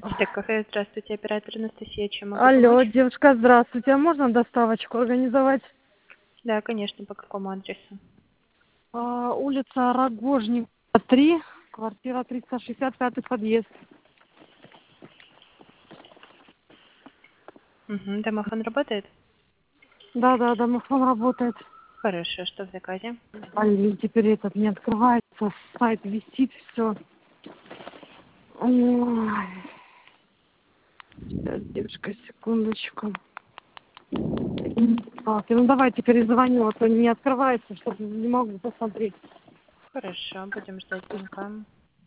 Итак, кафе, здравствуйте, оператор Анастасия, чем могу Алло, помочь? девушка, здравствуйте. А можно доставочку организовать? Да, конечно, по какому адресу? Улица Рогожникова, 3, квартира 365 подъезд. Угу, домофон работает? Да, домофон работает. Хорошо, что в заказе? Блин, теперь этот не открывается, сайт висит, все. Сейчас, девушка, секундочку. Так, ну давайте перезвоню, а то не открывается, чтобы не могу посмотреть. Хорошо, будем ждать звонка.